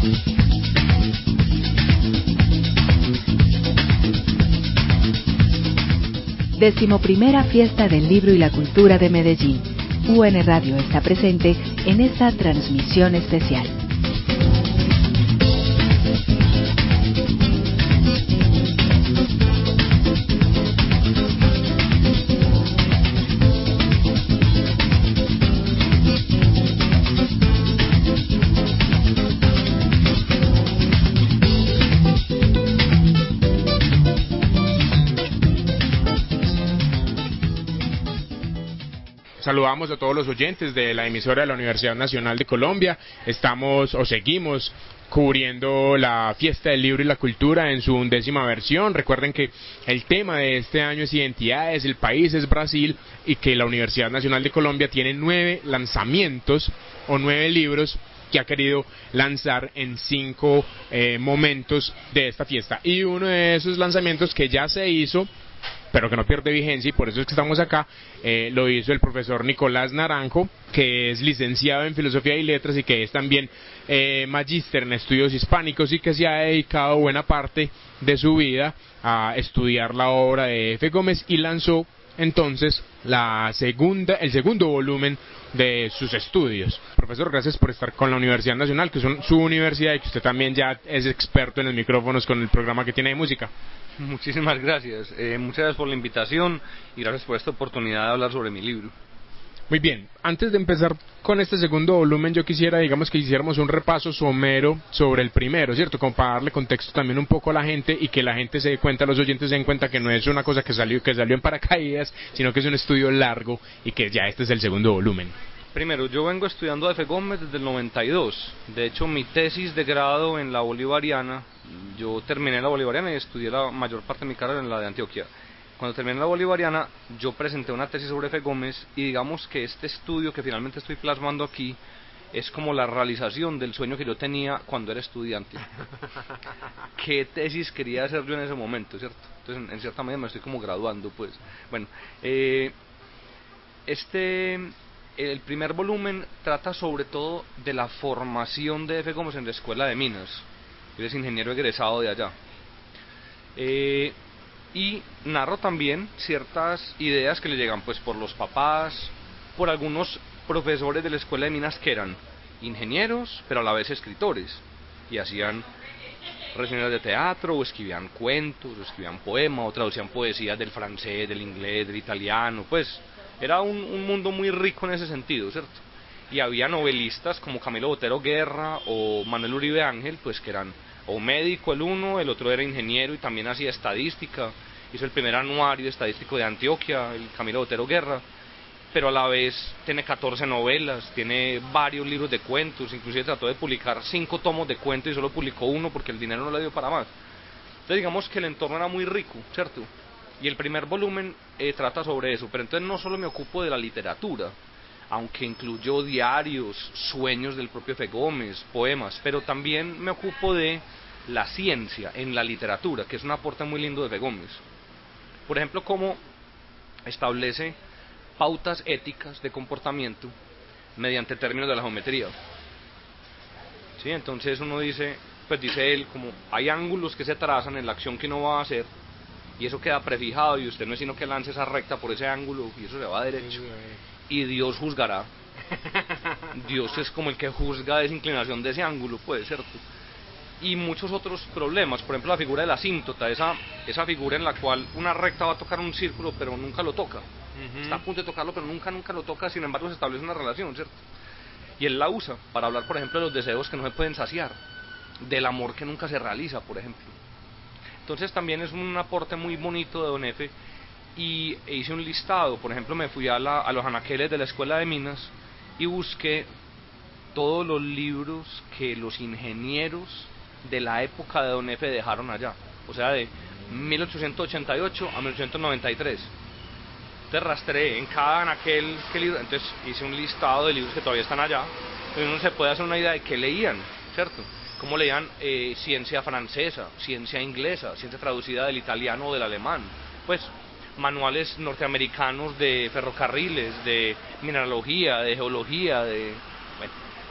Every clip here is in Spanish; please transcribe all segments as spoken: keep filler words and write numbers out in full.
Decimoprimera Fiesta del Libro y la Cultura de Medellín. U N Radio está presente en esta transmisión especial. Saludamos a todos los oyentes de la emisora de la Universidad Nacional de Colombia. Estamos o seguimos cubriendo la Fiesta del Libro y la Cultura en su undécima versión. Recuerden que el tema de este año es identidades, el país es Brasil y que la Universidad Nacional de Colombia tiene nueve lanzamientos o nueve libros que ha querido lanzar en cinco eh, momentos de esta fiesta. Y uno de esos lanzamientos que ya se hizo, pero que no pierde vigencia y por eso es que estamos acá, eh, lo hizo el profesor Nicolás Naranjo, que es licenciado en Filosofía y Letras y que es también eh, magíster en estudios hispánicos y que se ha dedicado buena parte de su vida a estudiar la obra de F. Gómez y lanzó entonces la segunda, el segundo volumen de sus estudios. Profesor, gracias por estar con la Universidad Nacional, que es un, su universidad y que usted también ya es experto en los micrófonos con el programa que tiene de música. Muchísimas gracias, eh, muchas gracias por la invitación y gracias por esta oportunidad de hablar sobre mi libro. Muy bien, antes de empezar con este segundo volumen yo quisiera, digamos que hiciéramos un repaso somero sobre el primero, ¿cierto? Como para darle contexto también un poco a la gente y que la gente se dé cuenta, los oyentes se den cuenta que no es una cosa que salió, que salió en paracaídas, sino que es un estudio largo y que ya este es el segundo volumen. Primero, yo vengo estudiando a F. Gómez desde el noventa y dos. De hecho, mi tesis de grado en la Bolivariana, yo terminé en la Bolivariana y estudié la mayor parte de mi carrera en la de Antioquia. Cuando terminé en la Bolivariana, yo presenté una tesis sobre F. Gómez y digamos que este estudio que finalmente estoy plasmando aquí es como la realización del sueño que yo tenía cuando era estudiante. ¿Qué tesis quería hacer yo en ese momento, cierto? Entonces, en, en cierta medida me estoy como graduando, pues. Bueno, eh, este... el primer volumen trata sobre todo de la formación de F. Gómez en la Escuela de Minas. Él es ingeniero egresado de allá. Eh, y narro también ciertas ideas que le llegan pues por los papás, por algunos profesores de la Escuela de Minas que eran ingenieros, pero a la vez escritores. Y hacían reseñas de teatro, o escribían cuentos, o escribían poemas, o traducían poesías del francés, del inglés, del italiano, pues... Era un, un mundo muy rico en ese sentido, ¿cierto? Y había novelistas como Camilo Botero Guerra o Manuel Uribe Ángel, pues que eran o médico el uno, el otro era ingeniero y también hacía estadística. Hizo el primer anuario estadístico de Antioquia, el Camilo Botero Guerra, pero a la vez tiene catorce novelas, tiene varios libros de cuentos, inclusive trató de publicar cinco tomos de cuentos y solo publicó uno porque el dinero no le dio para más. Entonces digamos que el entorno era muy rico, ¿cierto? Y el primer volumen eh, trata sobre eso, pero entonces no solo me ocupo de la literatura, aunque incluyó diarios, sueños del propio F. Gómez, poemas, pero también me ocupo de la ciencia en la literatura, que es un aporte muy lindo de F. Gómez. Por ejemplo, cómo establece pautas éticas de comportamiento mediante términos de la geometría. ¿Sí? Entonces uno dice, pues dice él, como hay ángulos que se trazan en la acción que uno va a hacer, y eso queda prefijado y usted no es sino que lance esa recta por ese ángulo y eso se va derecho y Dios juzgará. Dios es como el que juzga esa inclinación de ese ángulo, puede ser. Y muchos otros problemas, por ejemplo la figura de la asímptota, esa, esa figura en la cual una recta va a tocar un círculo pero nunca lo toca. Uh-huh. Está a punto de tocarlo pero nunca, nunca lo toca, sin embargo se establece una relación, ¿cierto? Y él la usa para hablar, por ejemplo, de los deseos que no se pueden saciar, del amor que nunca se realiza, por ejemplo. Entonces también es un aporte muy bonito de Don F. Y hice un listado, por ejemplo me fui a, la, a los anaqueles de la Escuela de Minas y busqué todos los libros que los ingenieros de la época de Don F. dejaron allá, o sea de mil ochocientos ochenta y ocho a mil ochocientos noventa y tres. Entonces rastreé en cada anaquel qué libro, entonces hice un listado de libros que todavía están allá, entonces uno se puede hacer una idea de qué leían, ¿cierto? Cómo leían eh, ciencia francesa, ciencia inglesa, ciencia traducida del italiano o del alemán, pues manuales norteamericanos de ferrocarriles, de mineralogía, de geología, de... Bueno,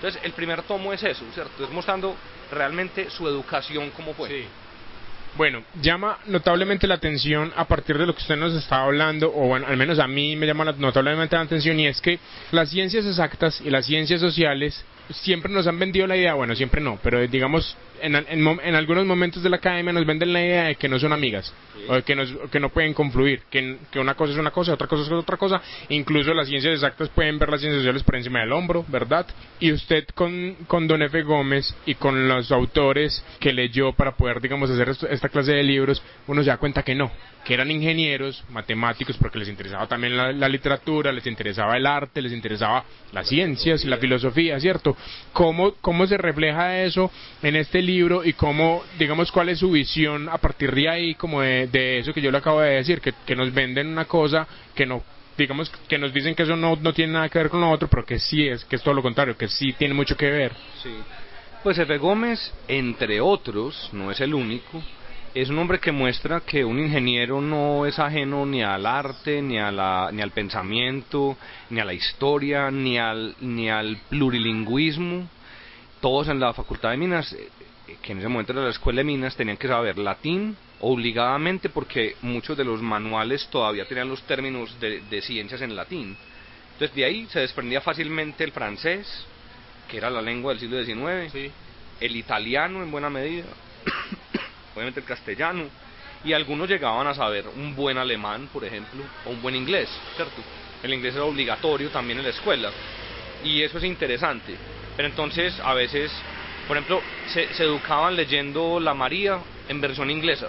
Entonces, el primer tomo es eso, ¿cierto? Es mostrando realmente su educación cómo fue. Sí. Bueno, llama notablemente la atención a partir de lo que usted nos está hablando, o bueno, al menos a mí me llama notablemente la atención, y es que las ciencias exactas y las ciencias sociales siempre nos han vendido la idea, bueno, siempre no, pero digamos, en, en, en algunos momentos de la academia nos venden la idea de que no son amigas, sí. o de que, nos, que no pueden confluir, que, que una cosa es una cosa, otra cosa es otra cosa, incluso las ciencias exactas pueden ver las ciencias sociales por encima del hombro, ¿verdad? Y usted con, con Don Efe Gómez y con los autores que leyó para poder, digamos, hacer esto, esta clase de libros, uno se da cuenta que no, que eran ingenieros, matemáticos, porque les interesaba también la, la literatura, les interesaba el arte, les interesaba las ciencias, la filosofía, ¿cierto? ¿Cómo, cómo se refleja eso en este libro y cómo, digamos, cuál es su visión a partir de ahí, como de, de eso que yo le acabo de decir, que, que nos venden una cosa que no, digamos, que nos dicen que eso no, no tiene nada que ver con lo otro, pero que sí es, que es todo lo contrario, que sí tiene mucho que ver. Sí. Pues Efe Gómez, entre otros, no es el único, es un hombre que muestra que un ingeniero no es ajeno ni al arte, ni a la, ni al pensamiento, ni a la historia, ni al, ni al plurilingüismo. Todos en la Facultad de Minas, que en ese momento era la Escuela de Minas, tenían que saber latín obligadamente, porque muchos de los manuales todavía tenían los términos de, de ciencias en latín. Entonces de ahí se desprendía fácilmente el francés, que era la lengua del siglo diecinueve, sí. El italiano en buena medida, obviamente el castellano, y algunos llegaban a saber un buen alemán, por ejemplo, o un buen inglés, ¿cierto? El inglés era obligatorio también en la escuela, y eso es interesante. Pero entonces a veces, por ejemplo, se, se educaban leyendo la María en versión inglesa.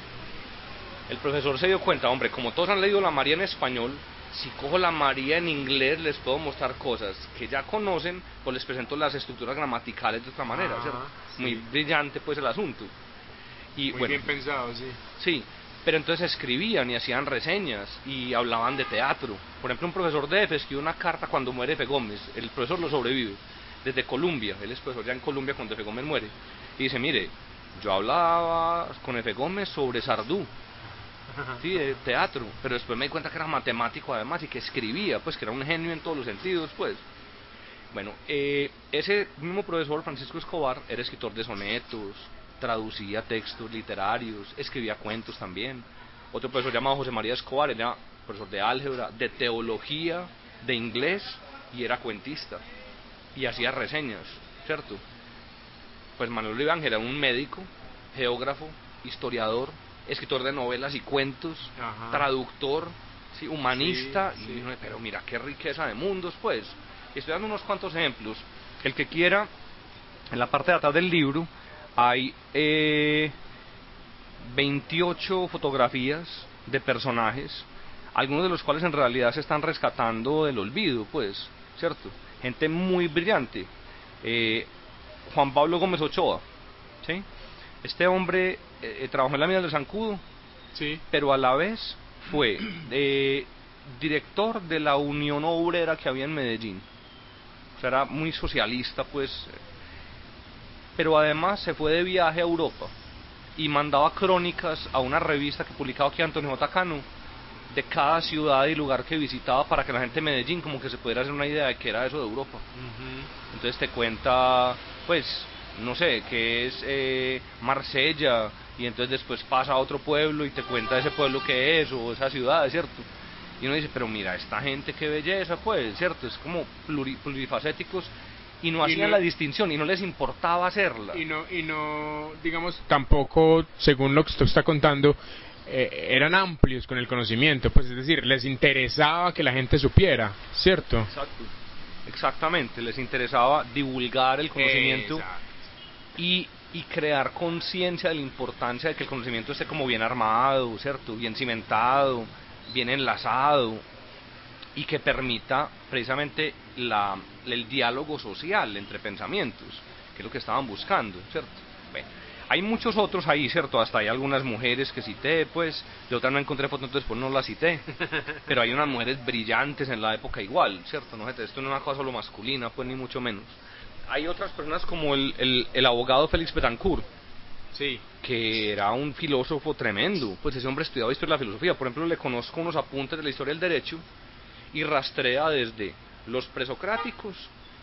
El profesor se dio cuenta, hombre, como todos han leído la María en español, si cojo la María en inglés les puedo mostrar cosas que ya conocen, pues les presento las estructuras gramaticales de otra manera, ah, ¿cierto? Sí. Muy brillante pues el asunto. Y, Muy bueno, bien pensado, sí. Sí, pero entonces escribían y hacían reseñas y hablaban de teatro. Por ejemplo, un profesor de Efe escribió una carta cuando muere Efe Gómez, el profesor lo sobrevive, desde Colombia, él es profesor ya en Colombia cuando Efe Gómez muere, y dice, mire, yo hablaba con Efe Gómez sobre Sardú, sí, de teatro, pero después me di cuenta que era matemático además y que escribía, pues que era un genio en todos los sentidos, pues. Bueno, eh, ese mismo profesor, Francisco Escobar, era escritor de sonetos, traducía textos literarios, escribía cuentos también. Otro profesor llamado José María Escobar era profesor de álgebra, de teología, de inglés, y era cuentista y hacía reseñas, ¿cierto? Pues Manuel Uribe Ángel era un médico, geógrafo, historiador, escritor de novelas y cuentos, ajá, traductor, ¿sí? Humanista, sí, y sí. Pero mira qué riqueza de mundos, pues. Estoy dando unos cuantos ejemplos. El que quiera, en la parte de atrás del libro hay eh, veintiocho fotografías de personajes, algunos de los cuales en realidad se están rescatando del olvido, pues, ¿cierto? Gente muy brillante. Eh, Juan Pablo Gómez Ochoa, ¿sí? Este hombre eh, trabajó en la mina del Zancudo, sí, pero a la vez fue eh, director de la Unión Obrera que había en Medellín. O sea, era muy socialista, pues, pero además se fue de viaje a Europa y mandaba crónicas a una revista que publicaba aquí Antonio J. Cano de cada ciudad y lugar que visitaba, para que la gente de Medellín como que se pudiera hacer una idea de qué era eso de Europa. Uh-huh. Entonces te cuenta, pues, no sé, que es eh, Marsella, y entonces después pasa a otro pueblo y te cuenta ese pueblo que es, o esa ciudad, ¿cierto? Y uno dice, pero mira, esta gente qué belleza, pues, ¿cierto? Es como pluri, plurifacéticos, y no hacían no, la distinción, y no les importaba hacerla. Y no, y no, digamos, tampoco, según lo que usted está contando, eh, eran amplios con el conocimiento, pues, es decir, les interesaba que la gente supiera, ¿cierto? Exacto, exactamente, les interesaba divulgar el conocimiento. Exacto. y y crear conciencia de la importancia de que el conocimiento esté como bien armado, ¿cierto? Bien cimentado, bien enlazado, y que permita precisamente la, el diálogo social entre pensamientos, que es lo que estaban buscando, ¿cierto? Bueno, hay muchos otros ahí, ¿cierto? Hasta hay algunas mujeres que cité, pues, de otras no encontré fotos, entonces pues no las cité, pero hay unas mujeres brillantes en la época igual, ¿cierto? No, esto no es una cosa solo masculina, pues, ni mucho menos. Hay otras personas como el, el, el abogado Félix Betancourt, sí, que era un filósofo tremendo, pues ese hombre estudiaba historia de la filosofía. Por ejemplo, le conozco unos apuntes de la historia del derecho y rastrea desde los presocráticos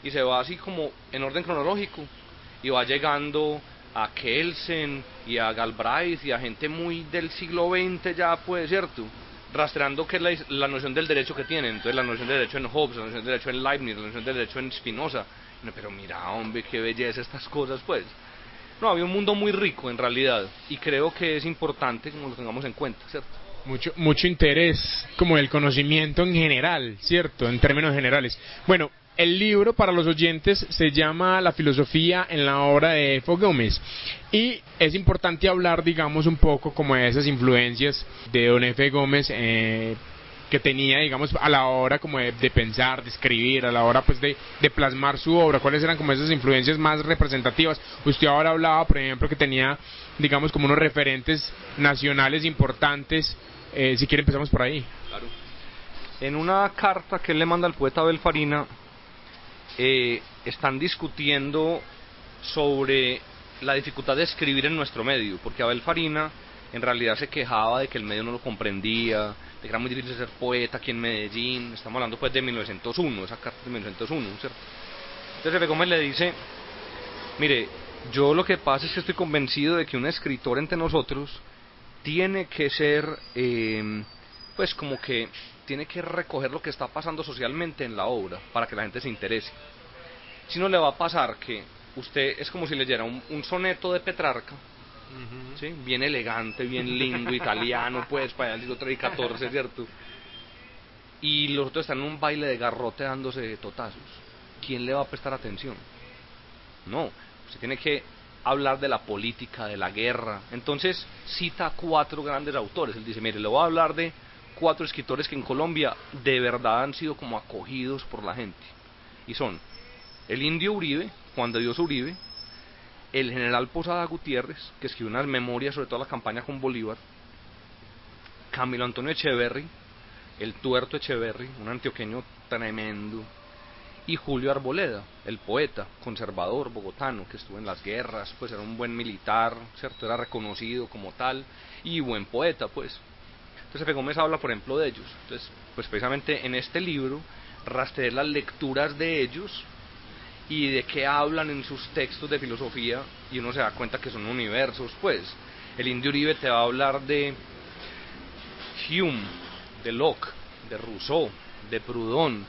y se va así como en orden cronológico, y va llegando a Kelsen y a Galbraith y a gente muy del siglo veinte ya, pues, ¿cierto? Rastreando qué es la, la noción del derecho que tienen. Entonces la noción del derecho en Hobbes, la noción del derecho en Leibniz, la noción del derecho en Spinoza. No, pero mira, hombre, qué belleza estas cosas, pues. No, había un mundo muy rico en realidad, y creo que es importante que lo tengamos en cuenta, ¿cierto? Mucho, mucho interés como del conocimiento en general, ¿cierto? En términos generales. Bueno, el libro para los oyentes se llama La filosofía en la obra de F. Gómez, y es importante hablar, digamos, un poco como de esas influencias de don F. Gómez eh, que tenía, digamos, a la hora como de, de pensar, de escribir, a la hora pues de, de plasmar su obra. ¿Cuáles eran como esas influencias más representativas? Usted ahora hablaba, por ejemplo, que tenía, digamos, como unos referentes nacionales importantes. Eh, si quiere empezamos por ahí. Claro. En una carta que él le manda al poeta Abel Farina, eh, están discutiendo sobre la dificultad de escribir en nuestro medio, porque Abel Farina en realidad se quejaba de que el medio no lo comprendía, de que era muy difícil ser poeta aquí en Medellín. Estamos hablando pues de mil novecientos uno, esa carta de mil novecientos uno, ¿cierto? Entonces F. Gómez le dice, mire, yo lo que pasa es que estoy convencido de que un escritor entre nosotros tiene que ser, eh, pues como que tiene que recoger lo que está pasando socialmente en la obra para que la gente se interese. Si no, le va a pasar que usted es como si leyera un, un soneto de Petrarca, uh-huh. ¿Sí? Bien elegante, bien lindo, italiano, pues para el siglo trece y catorce, ¿cierto? Y los otros están en un baile de garrote dándose totazos. ¿Quién le va a prestar atención? No, usted tiene que hablar de la política, de la guerra. Entonces cita a cuatro grandes autores. Él dice, mire, le voy a hablar de cuatro escritores que en Colombia de verdad han sido como acogidos por la gente. Y son el indio Uribe, Juan de Dios Uribe, el general Posada Gutiérrez, que escribió unas memorias sobre toda la campaña con Bolívar, Camilo Antonio Echeverry, el tuerto Echeverry, un antioqueño tremendo, y Julio Arboleda, el poeta conservador bogotano que estuvo en las guerras, pues era un buen militar, ¿cierto? Era reconocido como tal y buen poeta, pues. Entonces F. Gómez habla, por ejemplo, de ellos. Entonces, pues precisamente en este libro rastreé las lecturas de ellos y de qué hablan en sus textos de filosofía, y uno se da cuenta que son universos, pues. El indio Uribe te va a hablar de Hume, de Locke, de Rousseau, de Proudhon,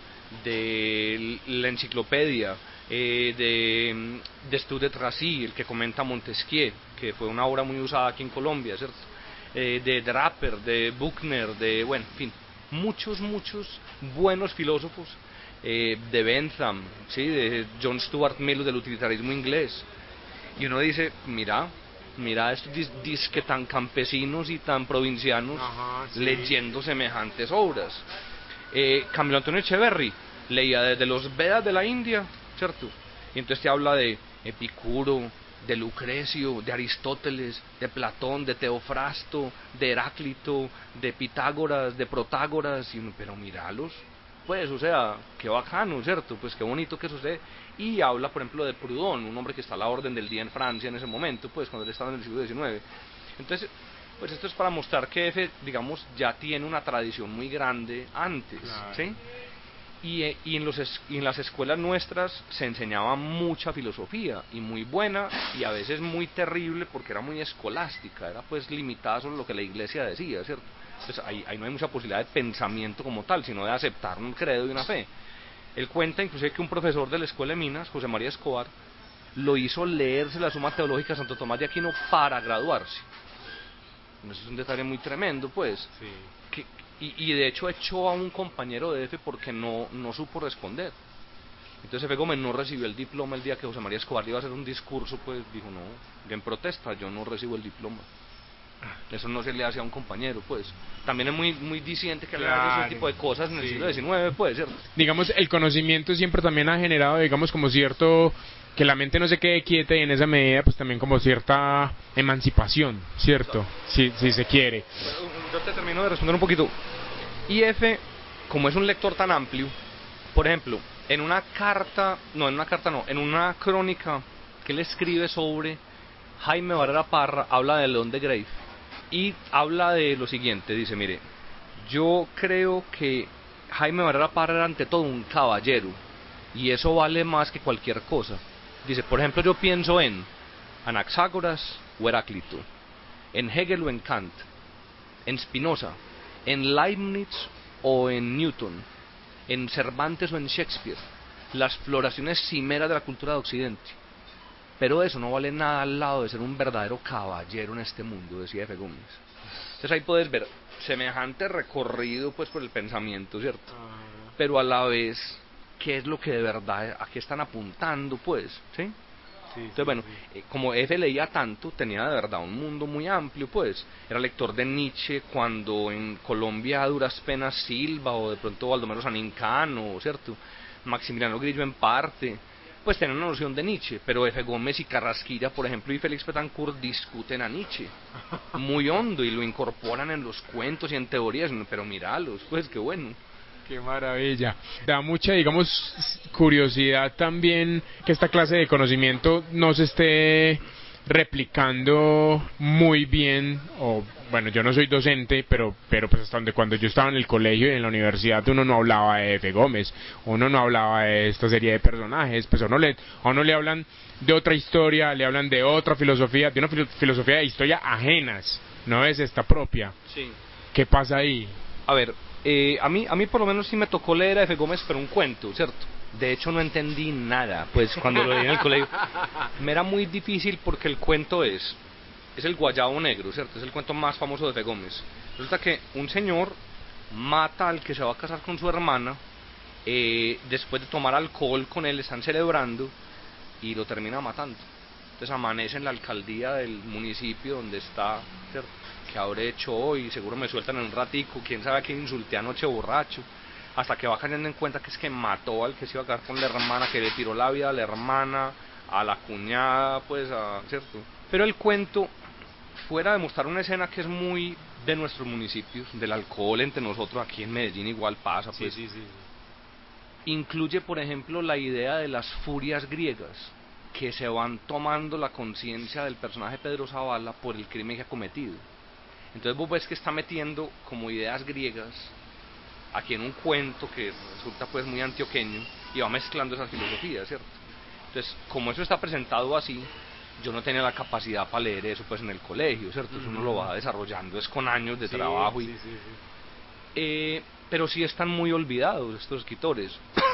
de la enciclopedia, eh, de, de Estude de Tracy, el que comenta Montesquieu, que fue una obra muy usada aquí en Colombia, ¿cierto? Eh, de Draper, de Buchner, de, bueno, en fin, muchos, muchos buenos filósofos, eh, de Bentham, ¿sí? De John Stuart Mill, del utilitarismo inglés, y uno dice, mira, mira estos dis, disque tan campesinos y tan provincianos. Ajá, sí. Leyendo semejantes obras. Eh, Camilo Antonio Echeverry leía desde los Vedas de la India, ¿cierto? Y entonces te habla de Epicuro, de Lucrecio, de Aristóteles, de Platón, de Teofrasto, de Heráclito, de Pitágoras, de Protágoras, y uno, pero míralos, pues, o sea, qué bacano, ¿cierto? Pues qué bonito que sucede. Y habla, por ejemplo, de Proudhon, un hombre que está a la orden del día en Francia en ese momento, pues, cuando él estaba en el siglo diecinueve. Entonces, pues esto es para mostrar que F, digamos, ya tiene una tradición muy grande antes, claro. ¿Sí? Y, y, en los, y en las escuelas nuestras se enseñaba mucha filosofía, y muy buena, y a veces muy terrible, porque era muy escolástica, era pues limitada solo lo que la iglesia decía, ¿cierto? Entonces ahí, ahí no hay mucha posibilidad de pensamiento como tal, sino de aceptar un credo y una fe. Él cuenta inclusive que un profesor de la Escuela de Minas, José María Escobar, lo hizo leerse la Suma Teológica de Santo Tomás de Aquino para graduarse. Eso es un detalle muy tremendo, pues. Sí. Que, y, y de hecho echó a un compañero de F porque no, no supo responder. Entonces F. Gómez no recibió el diploma el día que José María Escobar le iba a hacer un discurso, pues dijo, no, en protesta, yo no recibo el diploma. Eso no se le hace a un compañero, pues. También es muy muy disidente que claro, haga ese tipo de cosas en sí. El siglo diecinueve, pues, ¿cierto? Digamos, el conocimiento siempre también ha generado, digamos, como cierto, que la mente no se quede quieta, y en esa medida, pues también como cierta emancipación, ¿cierto? Si, si se quiere. Bueno, yo te termino de responder un poquito. Y F, como es un lector tan amplio, por ejemplo, en una carta, no, en una carta no, en una crónica que él escribe sobre Jaime Barrera Parra, habla de León de Grave. Y habla de lo siguiente, dice, mire, yo creo que Jaime Barrera Parra era ante todo un caballero, y eso vale más que cualquier cosa. Dice, por ejemplo, yo pienso en Anaxágoras o Heráclito, en Hegel o en Kant, en Spinoza, en Leibniz o en Newton, en Cervantes o en Shakespeare, las floraciones cimeras de la cultura de Occidente. Pero eso no vale nada al lado de ser un verdadero caballero en este mundo, decía F. Gómez. Entonces ahí puedes ver semejante recorrido pues por el pensamiento, ¿cierto? Uh-huh. Pero a la vez, ¿qué es lo que de verdad, a qué están apuntando, pues? ¿Sí? Sí, Entonces, sí, bueno, sí. Como F leía tanto, tenía de verdad un mundo muy amplio, pues. Era lector de Nietzsche cuando en Colombia a duras penas Silva, o de pronto Baldomero Sanincano, ¿cierto? Maximiliano Grillo en parte, pues tienen una noción de Nietzsche, pero F. Gómez y Carrasquilla, por ejemplo, y Félix Betancourt discuten a Nietzsche muy hondo y lo incorporan en los cuentos y en teorías, pero míralos, pues qué bueno. Qué maravilla. Da mucha, digamos, curiosidad también que esta clase de conocimiento no se esté replicando muy bien, o bueno, yo no soy docente, pero pero pues hasta donde cuando yo estaba en el colegio y en la universidad uno no hablaba de F. Gómez, uno no hablaba de esta serie de personajes, pues a uno le, a uno le hablan de otra historia, le hablan de otra filosofía, de una filo- filosofía de historia ajenas, no es esta propia. Sí. ¿Qué pasa ahí? A ver, eh, a mí a mí por lo menos sí me tocó leer a F. Gómez, pero un cuento, ¿cierto? De hecho no entendí nada, pues cuando lo leí en el colegio. Me era muy difícil porque el cuento es, es el Guayabo Negro, ¿cierto? Es el cuento más famoso de F. Gómez. Resulta que un señor mata al que se va a casar con su hermana, eh, después de tomar alcohol con él, están celebrando, y lo termina matando. Entonces amanece en la alcaldía del municipio donde está, ¿cierto? Que habré hecho hoy, seguro me sueltan en un ratico, quién sabe a quién insulté anoche borracho. Hasta que va cayendo en cuenta que es que mató al que se iba a casar con la hermana, que le tiró la vida a la hermana, a la cuñada, pues, a, ¿cierto? Pero el cuento, fuera de mostrar una escena que es muy de nuestros municipios, del alcohol entre nosotros, aquí en Medellín igual pasa, pues, sí, sí, sí. Incluye, por ejemplo, la idea de las furias griegas, que se van tomando la conciencia del personaje Pedro Zavala por el crimen que ha cometido. Entonces vos ves que está metiendo como ideas griegas aquí en un cuento que resulta pues muy antioqueño y va mezclando esas filosofías, ¿cierto? Entonces, como eso está presentado así, yo no tenía la capacidad para leer eso pues en el colegio, ¿cierto? Eso uno lo va desarrollando, es con años de sí, trabajo y... Sí, sí, sí. Eh, pero sí están muy olvidados estos escritores.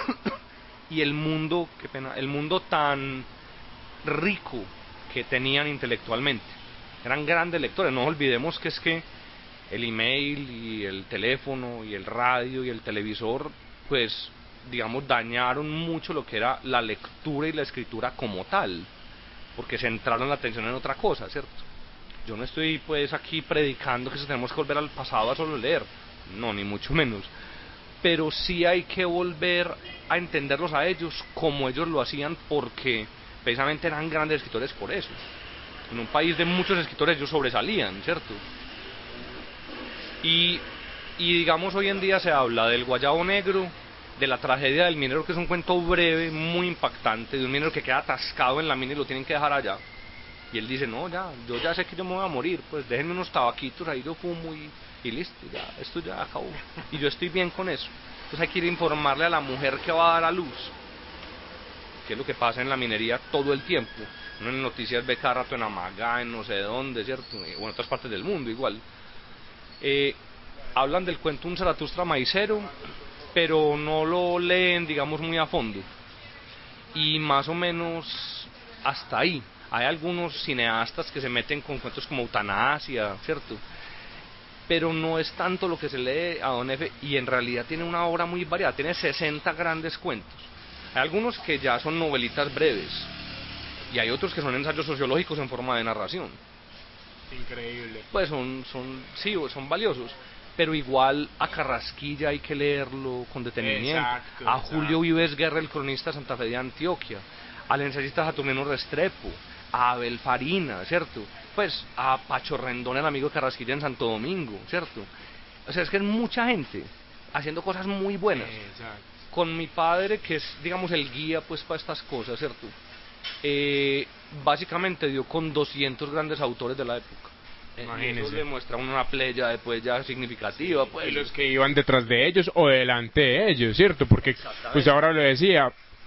Y el mundo, qué pena, el mundo tan rico que tenían intelectualmente. Eran grandes lectores, no olvidemos que es que el email y el teléfono y el radio y el televisor, pues, digamos, dañaron mucho lo que era la lectura y la escritura como tal, porque centraron la atención en otra cosa, ¿cierto? Yo no estoy, pues, aquí predicando que tenemos que volver al pasado a solo leer, no, ni mucho menos, pero sí hay que volver a entenderlos a ellos como ellos lo hacían, porque precisamente eran grandes escritores por eso. En un país de muchos escritores ellos sobresalían, ¿cierto? Y, y digamos hoy en día se habla del Guayabo Negro, de la tragedia del minero, que es un cuento breve, muy impactante, de un minero que queda atascado en la mina y lo tienen que dejar allá. Y él dice, no, ya, yo ya sé que yo me voy a morir, pues déjenme unos tabaquitos, ahí yo fumo y, y listo, ya, esto ya acabó. Y yo estoy bien con eso. Entonces hay que ir a informarle a la mujer que va a dar a luz, que es lo que pasa en la minería todo el tiempo. Uno en noticias ve cada rato en Amagá, en no sé dónde, ¿cierto? O en otras partes del mundo igual. Eh, hablan del cuento Un Zaratustra maicero, pero no lo leen, digamos, muy a fondo. Y más o menos hasta ahí. Hay algunos cineastas que se meten con cuentos como Eutanasia, ¿cierto? Pero no es tanto lo que se lee a Don F. Y en realidad tiene una obra muy variada, tiene sesenta grandes cuentos. Hay algunos que ya son novelitas breves, y hay otros que son ensayos sociológicos en forma de narración. Increíble. Pues son, son, sí, son valiosos, pero igual a Carrasquilla hay que leerlo con detenimiento. Exacto, a exacto. Julio Vives Guerra, el cronista de Santa Fe de Antioquia, al ensayista Saturnino Restrepo, a Abel Farina, ¿cierto? Pues a Pacho Rendón, el amigo de Carrasquilla en Santo Domingo, ¿cierto? O sea, es que es mucha gente haciendo cosas muy buenas. Exacto. Con mi padre, que es, digamos, el guía pues para estas cosas, ¿cierto? Eh, básicamente dio con doscientos grandes autores de la época. Imagínese. Y eso le muestra una playa después ya significativa, pues. Y los que iban detrás de ellos o delante de ellos, ¿cierto? Porque, pues ahora lo decía,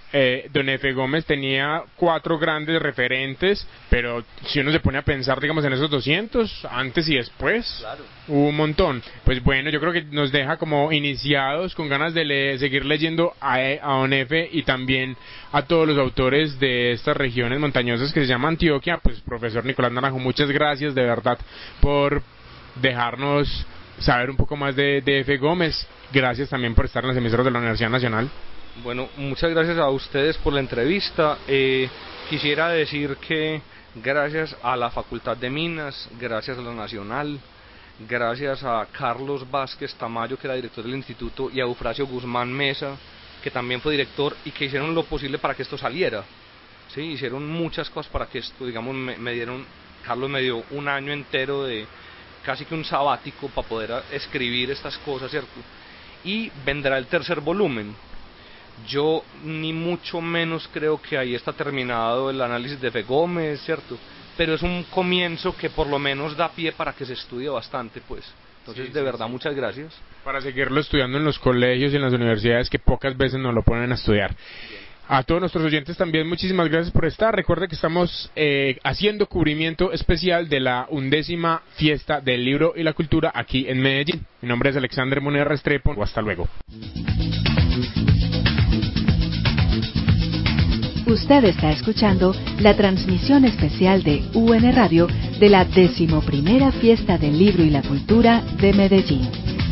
eh, don Efe Gómez tenía cuatro grandes referentes, pero si uno se pone a pensar, digamos, en esos doscientos, antes y después, claro, hubo un montón. Pues bueno, yo creo que nos deja como iniciados, con ganas de le seguir leyendo a, a don Efe y también a todos los autores de estas regiones montañosas que se llama Antioquia. Pues profesor Nicolás Naranjo, muchas gracias de verdad por dejarnos saber un poco más de, de Efe Gómez. Gracias también por estar en las emisoras de la Universidad Nacional. Bueno, muchas gracias a ustedes por la entrevista. Eh, quisiera decir que gracias a la Facultad de Minas, gracias a la Nacional, gracias a Carlos Vázquez Tamayo, que era director del instituto, y a Eufrasio Guzmán Mesa, que también fue director, y que hicieron lo posible para que esto saliera. Sí, hicieron muchas cosas para que esto, digamos, me, me dieron, Carlos me dio un año entero de casi que un sabático para poder a, escribir estas cosas, ¿cierto? Y vendrá el tercer volumen. Yo ni mucho menos creo que ahí está terminado el análisis de Efe Gómez, ¿cierto? Pero es un comienzo que por lo menos da pie para que se estudie bastante, pues. Entonces, sí, de sí, verdad, sí. Muchas gracias. Para seguirlo estudiando en los colegios y en las universidades, que pocas veces nos lo ponen a estudiar. Bien. A todos nuestros oyentes también muchísimas gracias por estar. Recuerde que estamos eh, haciendo cubrimiento especial de la undécima fiesta del libro y la cultura aquí en Medellín. Mi nombre es Alexander Moneda Restrepo. Hasta luego. Usted está escuchando la transmisión especial de U N Radio de la decimoprimera Fiesta del Libro y la Cultura de Medellín.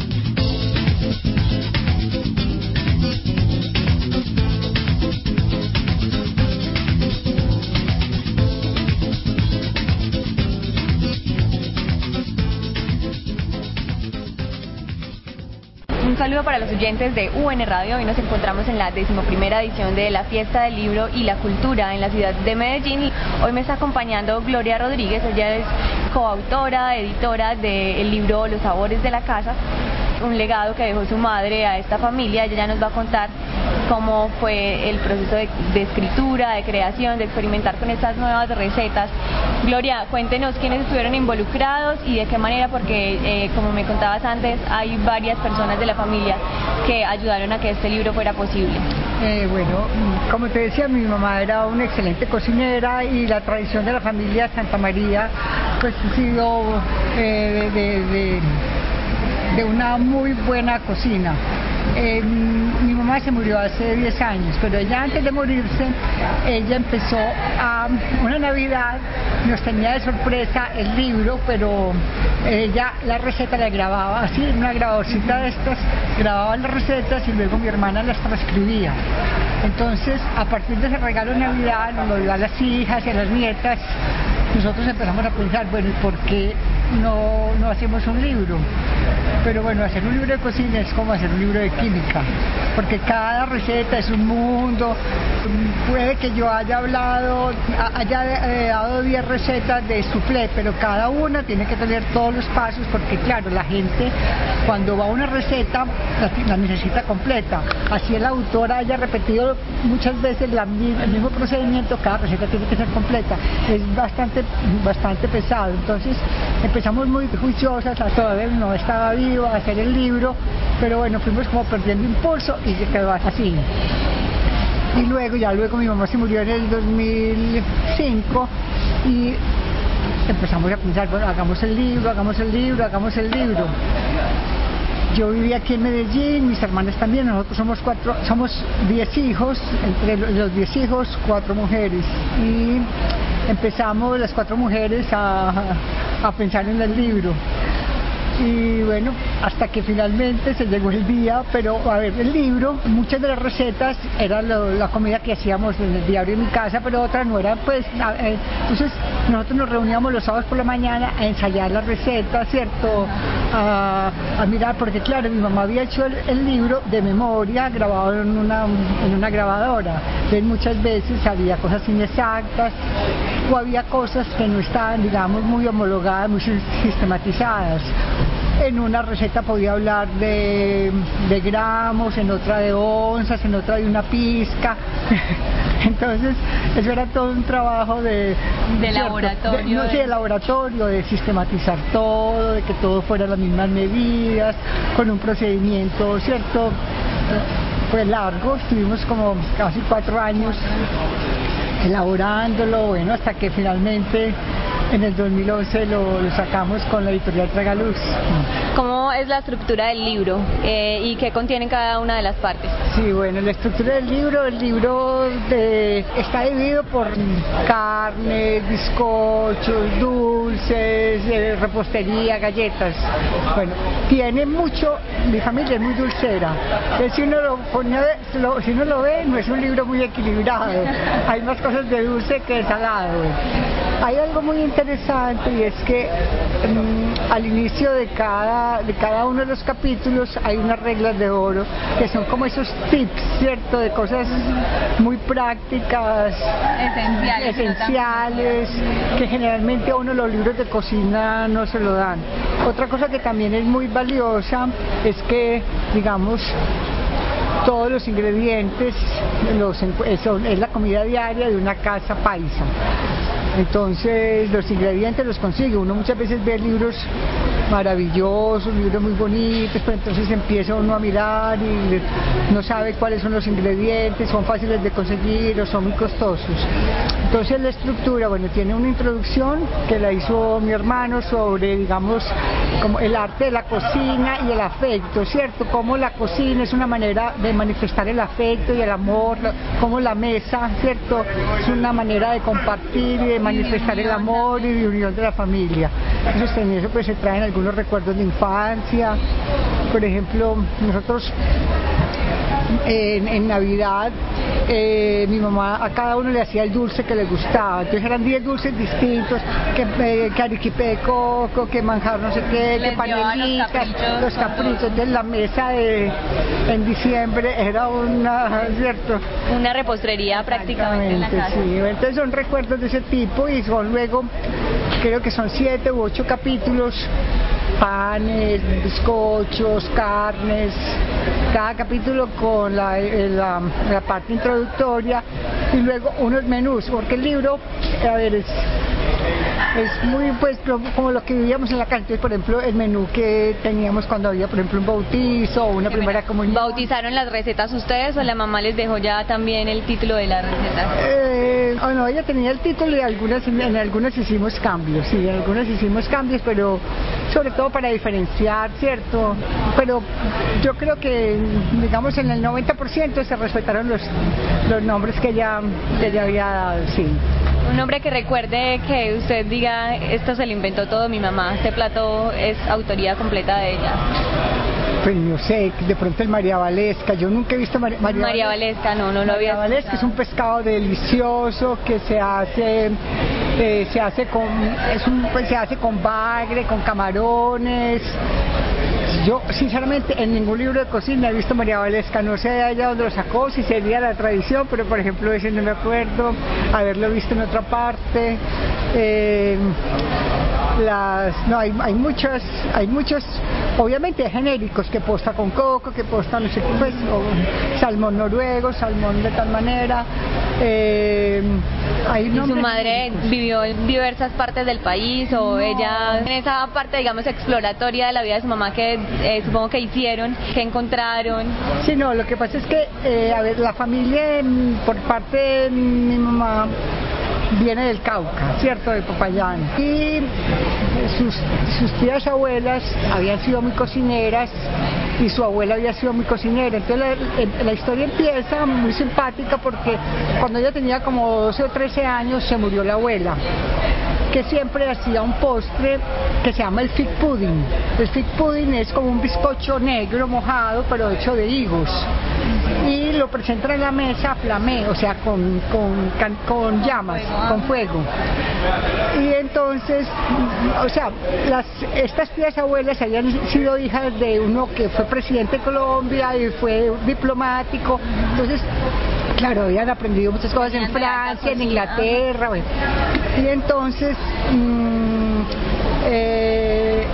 Un saludo para los oyentes de U N Radio. Hoy nos encontramos en la decimoprimera edición de la Fiesta del Libro y la Cultura en la ciudad de Medellín. Hoy me está acompañando Gloria Rodríguez. Ella es coautora, editora del libro Los Sabores de la Casa, un legado que dejó su madre a esta familia. Ella ya nos va a contar cómo fue el proceso de, de escritura, de creación, de experimentar con estas nuevas recetas. Gloria, cuéntenos quiénes estuvieron involucrados y de qué manera, porque eh, como me contabas antes, hay varias personas de la familia que ayudaron a que este libro fuera posible. Eh, bueno, como te decía, mi mamá era una excelente cocinera y la tradición de la familia Santa María pues ha sido eh, de, de, de una muy buena cocina. Eh, mi mamá se murió hace diez años, pero ella antes de morirse, ella empezó a, una Navidad, nos tenía de sorpresa el libro, pero ella la receta la grababa así, en una grabadorcita de estas, grababa las recetas y luego mi hermana las transcribía. Entonces, a partir de ese regalo de Navidad, nos lo dio a las hijas y a las nietas. Nosotros empezamos a pensar, bueno, ¿y por qué no, no hacemos un libro? Pero bueno, hacer un libro de cocina es como hacer un libro de química, porque cada receta es un mundo. Puede que yo haya hablado, haya eh, dado diez recetas de soufflé, pero cada una tiene que tener todos los pasos, porque claro, la gente cuando va a una receta la, la necesita completa. Así el autor haya repetido muchas veces la, el mismo procedimiento, cada receta tiene que ser completa. Es bastante, bastante pesado. Entonces empezamos muy juiciosas, todavía no estaba vivo a hacer el libro, pero bueno, fuimos como perdiendo impulso y se quedó así. Y luego, ya luego mi mamá se murió en el dos mil cinco y empezamos a pensar, bueno, hagamos el libro, hagamos el libro, hagamos el libro. Yo vivía aquí en Medellín, mis hermanas también, nosotros somos cuatro, somos diez hijos, entre los diez hijos, cuatro mujeres. Y empezamos las cuatro mujeres a, a pensar en el libro. Y bueno, hasta que finalmente se llegó el día, pero a ver, el libro, muchas de las recetas era lo, la comida que hacíamos en el diario en mi casa, pero otras no eran, pues, eh, entonces nosotros nos reuníamos los sábados por la mañana a ensayar las recetas, ¿cierto? A, a mirar, porque claro, mi mamá había hecho el, el libro de memoria, grabado en una, en una grabadora, entonces muchas veces había cosas inexactas, o había cosas que no estaban, digamos, muy homologadas, muy sistematizadas. En una receta podía hablar de, de gramos, en otra de onzas, en otra de una pizca. Entonces, eso era todo un trabajo de... De laboratorio. De, no, sí, de laboratorio, de sistematizar todo, de que todo fuera las mismas medidas, con un procedimiento, ¿cierto? fue largo, estuvimos como casi cuatro años elaborándolo, bueno, hasta que finalmente en el dos mil once lo, lo sacamos con la editorial Tragaluz. ¿Cómo es la estructura del libro eh, y qué contiene cada una de las partes? Sí, bueno, la estructura del libro, el libro de, está dividido por carnes, bizcochos, dulces, eh, repostería, galletas. Bueno, tiene mucho, mi familia es muy dulcera. Entonces, si uno lo, pone, lo, si uno lo ve, no es un libro muy equilibrado. Hay más cosas de dulce que de salado. Hay algo muy interesante y es que mmm, al inicio de cada, de cada uno de los capítulos hay unas reglas de oro que son como esos tips, ¿cierto? De cosas muy prácticas, esenciales, esenciales que generalmente a uno los libros de cocina no se lo dan. Otra cosa que también es muy valiosa es que, digamos, todos los ingredientes los, son, es la comida diaria de una casa paisa. Entonces los ingredientes los consigue, uno muchas veces ve libros maravillosos, libros muy bonitos, pero entonces empieza uno a mirar y no sabe cuáles son los ingredientes, son fáciles de conseguir o son muy costosos. Entonces la estructura, bueno, tiene una introducción que la hizo mi hermano sobre, digamos, como el arte de la cocina y el afecto, ¿cierto? Cómo la cocina es una manera de manifestar el afecto y el amor, cómo la mesa, ¿cierto? Es una manera de compartir y de manifestar el amor y de unión de la familia. Entonces en eso pues se traen algunos recuerdos de infancia. Por ejemplo, nosotros en, en Navidad eh, mi mamá a cada uno le hacía el dulce que le gustaba, entonces eran diez dulces distintos, que, eh, que arequipe de coco, que manjar no sé qué, que panelitas, los caprichos, los caprichos. Entonces la mesa de en diciembre era una, ¿cierto? Una repostería prácticamente en la casa. Sí, entonces son recuerdos de ese tipo y son luego, creo que son siete u ocho capítulos, panes, bizcochos, carnes, cada capítulo con la, la, la parte introductoria y luego unos menús, porque el libro, a ver, es, es muy pues como lo que vivíamos en la casa. Entonces, por ejemplo, el menú que teníamos cuando había, por ejemplo, un bautizo o una primera comunión. ¿Bautizaron las recetas ustedes o la mamá les dejó ya también el título de las recetas? Eh, bueno, ella tenía el título y algunas, en algunas hicimos cambios, sí, en algunas hicimos cambios, pero sobre todo para diferenciar, ¿cierto? Pero yo creo que, digamos, en el noventa por ciento se respetaron los, los nombres que ella, que ella había dado, sí. Un nombre que recuerde que usted diga, esto se lo inventó todo mi mamá, este plato es autoría completa de ella. Pues no sé, de pronto el María Valesca, yo nunca he visto María, María, María Valesca, no, no lo había María Valesca es un pescado delicioso que se hace, eh, se hace con, es un, pues se hace con bagre, con camarones. Yo, sinceramente, en ningún libro de cocina he visto María Valesca, no sé allá dónde lo sacó, si sería la tradición, pero por ejemplo ese no me acuerdo, haberlo visto en otra parte. Eh, las, no, hay, hay muchos, hay muchos, obviamente genéricos, que posta con coco, que posta no sé qué, pues, o salmón noruego, salmón de tal manera. Eh, hay ¿Y su madre genéricos. Vivió en diversas partes del país o no. Ella en esa parte, digamos, exploratoria de la vida de su mamá que eh, supongo que hicieron, que encontraron? Sí, no, lo que pasa es que, eh, a ver, la familia por parte de mi mamá viene del Cauca, ¿cierto? De Popayán. Y sus, sus tías abuelas habían sido muy cocineras y su abuela había sido muy cocinera. Entonces la, la historia empieza muy simpática porque cuando ella tenía como doce o trece años se murió la abuela, que siempre hacía un postre que se llama el fig pudding. El fig pudding es como un bizcocho negro mojado pero hecho de higos y lo presentan en la mesa flamé, o sea con, con, con llamas, con fuego. Y entonces, o sea, las, estas tías abuelas habían sido hijas de uno que fue presidente de Colombia y fue diplomático, entonces claro, habían aprendido muchas cosas en Francia, en Inglaterra, bueno. Y entonces mmm, eh,